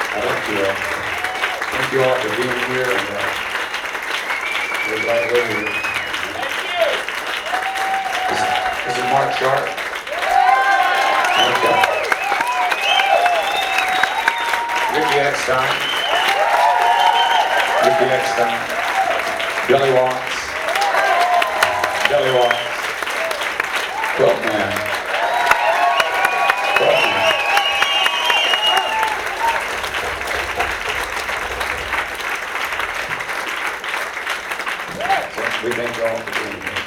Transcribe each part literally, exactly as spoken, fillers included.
I'd like to uh, thank you all for being here, and uh, we're glad we're here. Thank you. This, this is Mark Sharp. Mark, uh, Ricky Eckstein. Ricky Eckstein. Billy Watts. Billy Watts. Quilt Man. Quilt Man. So we thank you all for being here.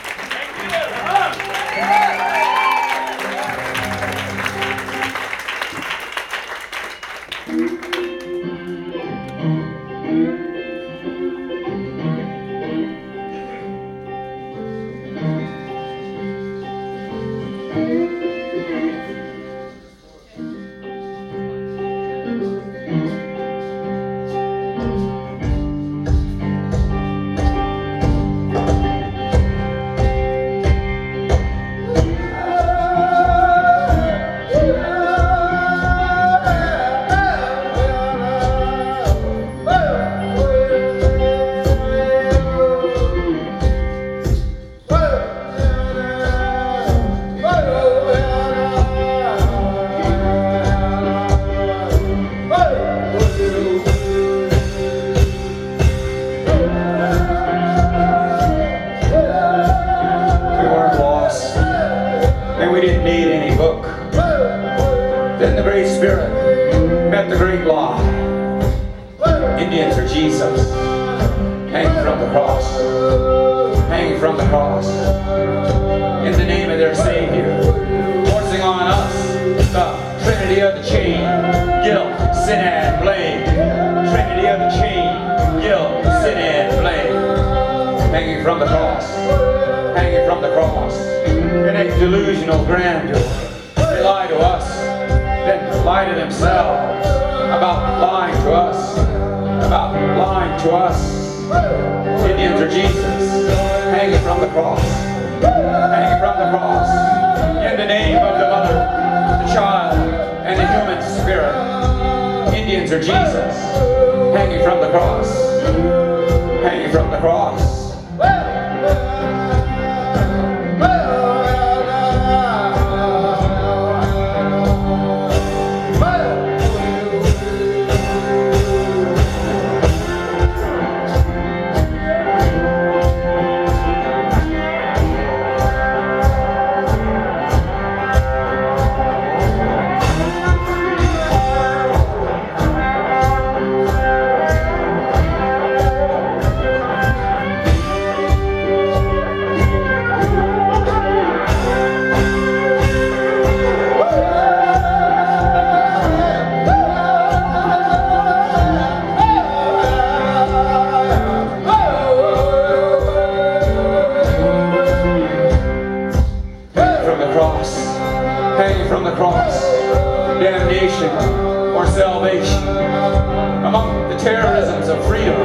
Then the Great Spirit met the great law. Indians are Jesus, hanging from the cross, hanging from the cross, in the name of their Savior, forcing on us the trinity of the chain, guilt, sin, and blame. Trinity of the chain, guilt, sin, and blame. Hanging from the cross, hanging from the cross, in a delusional grandeur. They lie to us, then lie to themselves about lying to us, about lying to us. Indians are Jesus, hanging from the cross, hanging from the cross, in the name of the mother, the child, and the human spirit. Indians are Jesus, hanging from the cross, hanging from the cross. Hanging from the cross, damnation or salvation, among the terrorisms of freedom,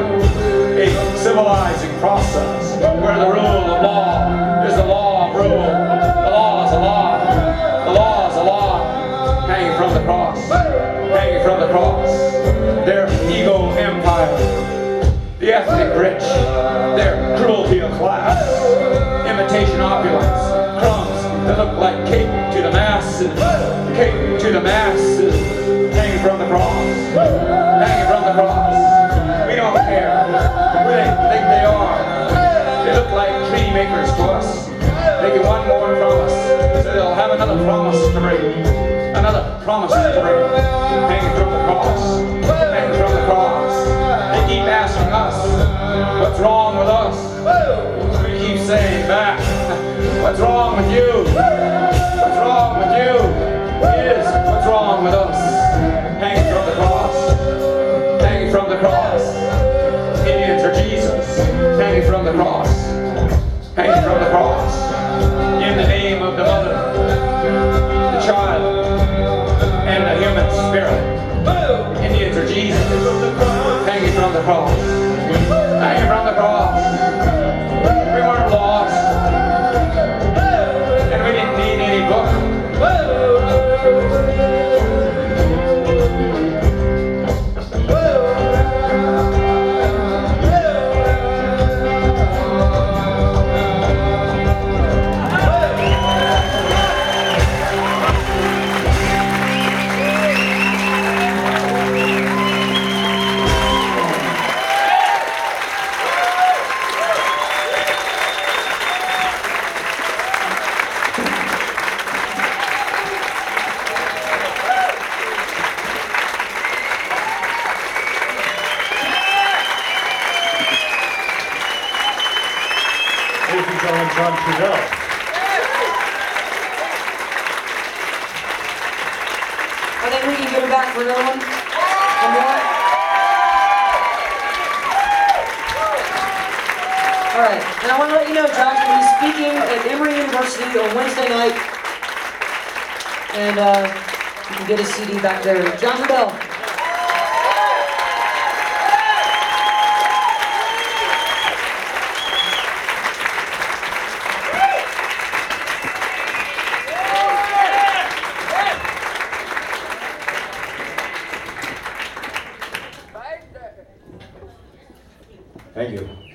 a civilizing process where the rule of law is the law of rule, the law is a law, the law is a law. Hanging from the cross, hanging from the cross, their ego empire, the ethnic rich, their cruelty of class, imitation opulence, crumbs that look like cake to the masses, cake to the masses, hanging from the cross, hanging from the cross. We don't care who they think they are. They look like tree makers to us. They get one more promise, so they'll have another promise to bring, another promise to bring, hanging from the cross, hanging from the cross. They keep asking us, what's wrong with us? We keep saying back, what's wrong with you? What's wrong with you is what's wrong with us. Hanging from the cross, hanging from the cross. Indians are Jesus, hanging from the cross, hanging from the cross. In the name of the mother, the child, and the human spirit. Indians are Jesus, hanging from the cross, hanging from the cross. We weren't lost, and we didn't need any book. John Trudell. I think we can get him back for another one. One more. All right, and I want to let you know, Josh will be speaking at Emory University on Wednesday night, and uh, you can get his C D back there. John Trudell. Thank you.